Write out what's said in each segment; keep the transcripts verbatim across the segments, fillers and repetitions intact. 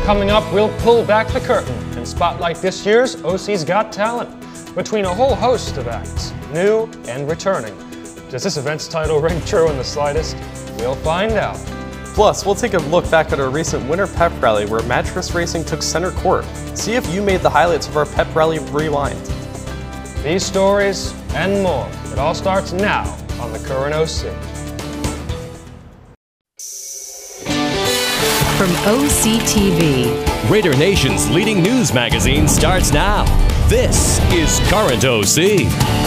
Coming up, we'll pull back the curtain and spotlight this year's O C's Got Talent between a whole host of acts, new and returning. Does this event's title ring true in the slightest? We'll find out. Plus, we'll take a look back at our recent Winter Pep Rally where mattress racing took center court. See if you made the highlights of our Pep Rally Rewind. These stories and more. It all starts now on the Current O C. From O C T V, Raider Nation's leading news magazine starts now. This is Current O C.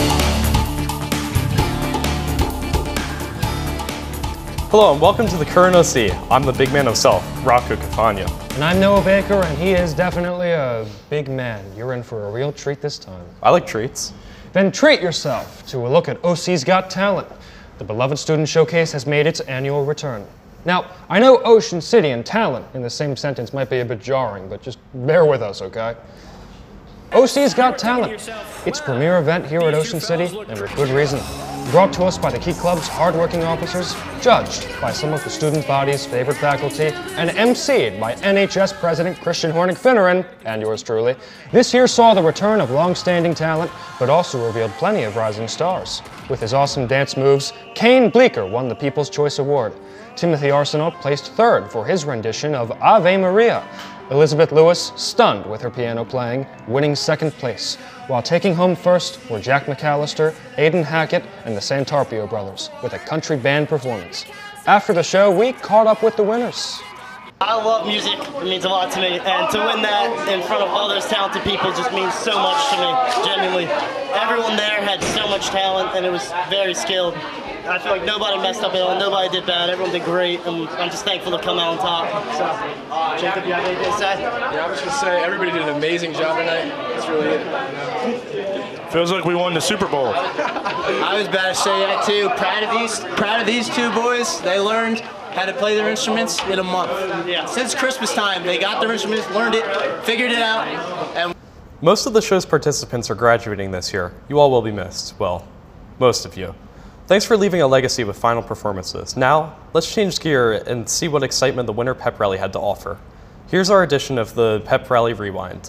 Hello and welcome to the Current O C. I'm the big man himself, Rocco Cafagna. And I'm Noah Baker, and he is definitely a big man. You're in for a real treat this time. I like treats. Then treat yourself to a look at O C's Got Talent. The beloved Student Showcase has made its annual return. Now, I know Ocean City and talent in the same sentence might be a bit jarring, but just bear with us, okay? O C's Got Talent. Its premier event here at Ocean City, and with good reason. Brought to us by the Key Club's hardworking officers, judged by some of the student body's favorite faculty, and emceed by N H S President Christian Hornig-Finneran, and yours truly. This year saw the return of long-standing talent, but also revealed plenty of rising stars. With his awesome dance moves, Kane Bleeker won the People's Choice Award. Timothy Arsenault placed third for his rendition of Ave Maria. Elizabeth Lewis stunned with her piano playing, winning second place, while taking home first were Jack McAllister, Aidan Hackett, and the Santarpio brothers with a country band performance. After the show, we caught up with the winners. I love music. It means a lot to me, and to win that in front of all those talented people just means so much to me, genuinely. Everyone there had so much talent, and it was very skilled. I feel like nobody messed up at all, nobody did bad, everyone did great, and I'm just thankful to come out on top. So, Jacob, you have anything to say? Yeah, I was going to say, everybody did an amazing job tonight. That's really it. Feels like we won the Super Bowl. I was about to say that too. Proud of these, proud of these two boys. They learned how to play their instruments in a month. Yeah. Since Christmas time, they got their instruments, learned it, figured it out, and Most of the show's participants are graduating this year. You all will be missed. Well, most of you. Thanks for leaving a legacy with final performances. Now, let's change gear and see what excitement the Winter Pep Rally had to offer. Here's our edition of the Pep Rally Rewind.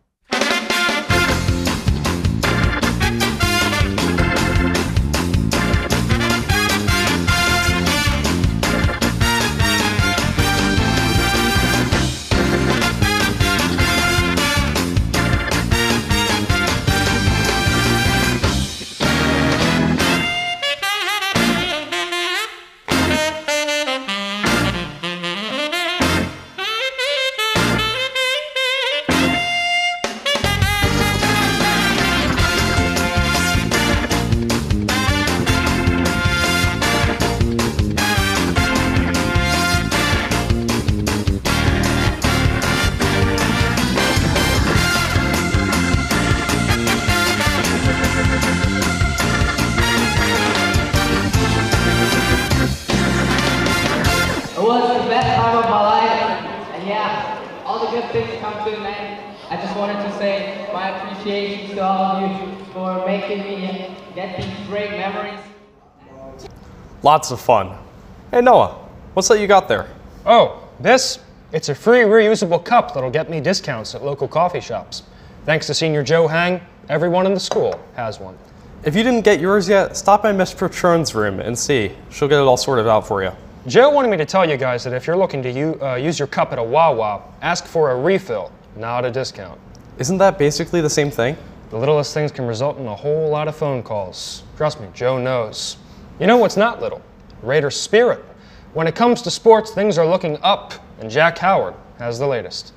I just wanted to say my appreciation to all of you for making me get these great memories. Lots of fun. Hey Noah, what's that you got there? Oh, this? It's a free reusable cup that'll get me discounts at local coffee shops. Thanks to Senior Joe Hang, everyone in the school has one. If you didn't get yours yet, stop by Miss Patron's room and see. She'll get it all sorted out for you. Joe wanted me to tell you guys that if you're looking to u uh, use your cup at a Wawa, ask for a refill, not a discount. Isn't that basically the same thing? The littlest things can result in a whole lot of phone calls. Trust me, Joe knows. You know what's not little? Raider spirit. When it comes to sports, things are looking up, and Jack Howard has the latest.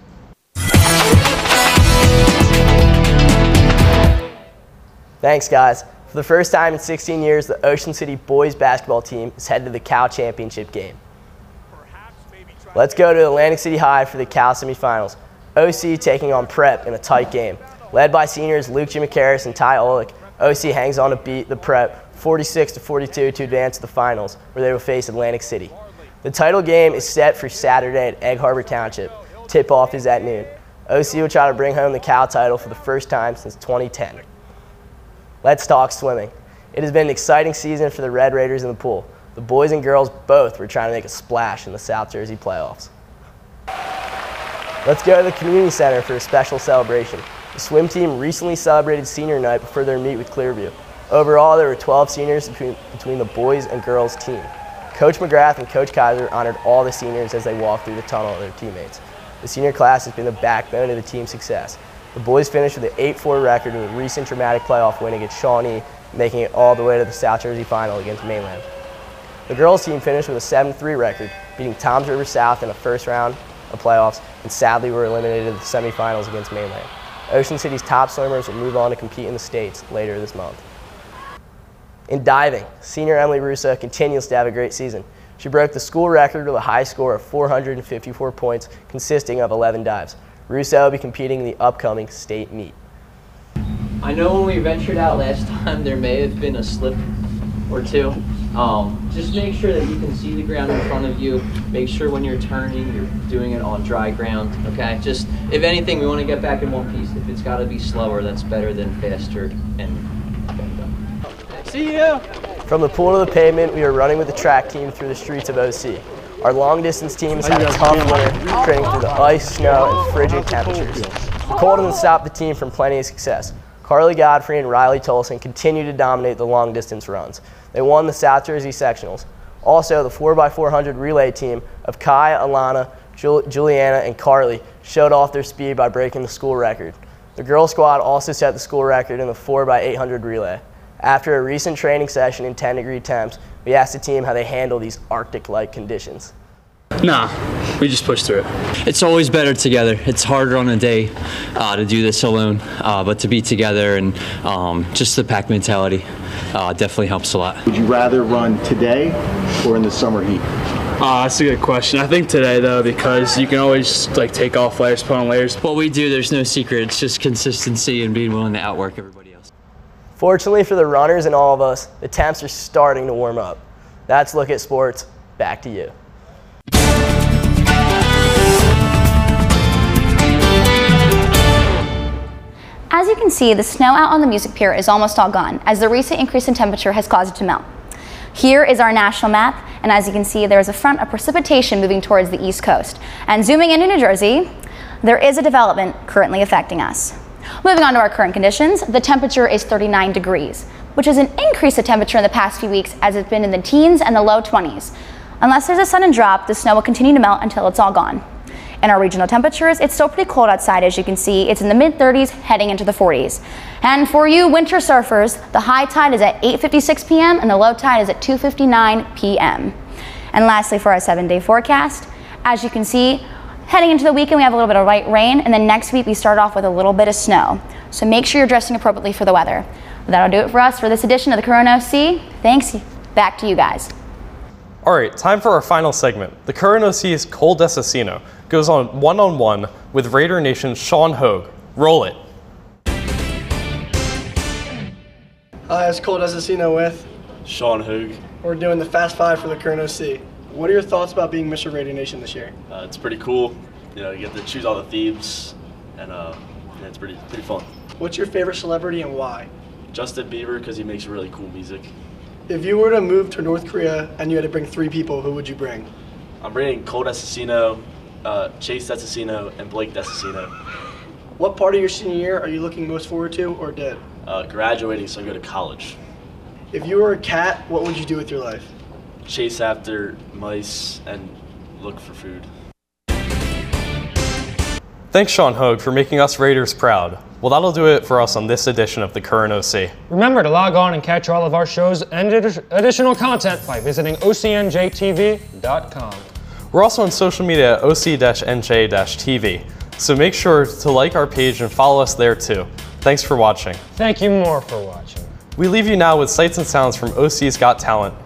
Thanks, guys. For the first time in sixteen years, the Ocean City boys basketball team is headed to the Cal Championship game. Let's go to Atlantic City High for the Cal semifinals. O C taking on Prep in a tight game. Led by seniors Luke Jimakaris and Ty Olick, O C hangs on to beat the Prep forty-six to forty-two to advance to the finals, where they will face Atlantic City. The title game is set for Saturday at Egg Harbor Township. Tip-off is at noon. O C will try to bring home the Cal title for the first time since twenty ten. Let's talk swimming. It has been an exciting season for the Red Raiders in the pool. The boys and girls both were trying to make a splash in the South Jersey playoffs. Let's go to the community center for a special celebration. The swim team recently celebrated senior night before their meet with Clearview. Overall, there were twelve seniors between, between the boys and girls team. Coach McGrath and Coach Kaiser honored all the seniors as they walked through the tunnel of their teammates. The senior class has been the backbone of the team's success. The boys finished with an eight four record in a recent dramatic playoff win against Shawnee, making it all the way to the South Jersey final against Mainland. The girls team finished with a seven three record, beating Toms River South in the first round of playoffs, and sadly were eliminated in the semifinals against Mainland. Ocean City's top swimmers will move on to compete in the States later this month. In diving, senior Emily Russo continues to have a great season. She broke the school record with a high score of four hundred fifty-four points, consisting of eleven dives. Russo will be competing in the upcoming state meet. I know when we ventured out last time, there may have been a slip or two. Um, just make sure that you can see the ground in front of you. Make sure when you're turning, you're doing it on dry ground, okay? Just, if anything, we want to get back in one piece. If it's got to be slower, that's better than faster. And see you! From the pool to the pavement, we are running with the track team through the streets of O C. Our long distance teams had a tough winter, training through the ice, snow, and frigid temperatures. The cold didn't stop the team from plenty of success. Carly Godfrey and Riley Tolson continue to dominate the long distance runs. They won the South Jersey sectionals. Also, the four by four hundred relay team of Kai, Alana, Jul Juliana, and Carly showed off their speed by breaking the school record. The girls squad also set the school record in the four by eight hundred relay. After a recent training session in ten degree temps, we asked the team how they handle these Arctic-like conditions. Nah, we just push through it. It's always better together. It's harder on a day uh, to do this alone, uh, but to be together and um, just the pack mentality uh, definitely helps a lot. Would you rather run today or in the summer heat? Uh, that's a good question. I think today though, because you can always like take off layers, put on layers. What we do, there's no secret. It's just consistency and being willing to outwork everybody else. Fortunately for the runners and all of us, the temps are starting to warm up. That's Look at Sports. Back to you. As you can see, the snow out on the music pier is almost all gone, as the recent increase in temperature has caused it to melt. Here is our national map, and as you can see, there is a front of precipitation moving towards the east coast. And zooming into New Jersey, there is a development currently affecting us. Moving on to our current conditions, the temperature is thirty-nine degrees, which is an increase of temperature in the past few weeks, as it's been in the teens and the low twenties. Unless there's a sudden drop, the snow will continue to melt until it's all gone. In our regional temperatures, it's still pretty cold outside. As you can see, it's in the mid thirties heading into the forties. And for you winter surfers, the high tide is at eight fifty-six p m and the low tide is at two fifty-nine p m And lastly, for our seven day forecast, as you can see, heading into the weekend, we have a little bit of light rain, and then next week we start off with a little bit of snow. So make sure you're dressing appropriately for the weather. But that'll do it for us for this edition of the Current O C. Thanks, back to you guys. All right, time for our final segment. The Current O C's Cole Desasino goes on one-on-one with Raider Nation's Sean Hogue. Roll it. Hi, it's Cole Desasino with Sean Hogue. We're doing the Fast Five for the Current O C. What are your thoughts about being Mister Raider Nation this year? Uh, it's pretty cool. You know, you get to choose all the themes, and uh, yeah, it's pretty pretty fun. What's your favorite celebrity and why? Justin Bieber, because he makes really cool music. If you were to move to North Korea and you had to bring three people, who would you bring? I'm bringing Cole Desasino, uh, Chase Desasino, and Blake Desasino. What part of your senior year are you looking most forward to or did? Uh, graduating, so I go to college. If you were a cat, what would you do with your life? Chase after mice and look for food. Thanks, Sean Hogue, for making us Raiders proud. Well, that'll do it for us on this edition of the Current O C. Remember to log on and catch all of our shows and adi- additional content by visiting O C N J T V dot com. We're also on social media at O C N J T V, so make sure to like our page and follow us there too. Thanks for watching. Thank you more for watching. We leave you now with sights and sounds from O C's Got Talent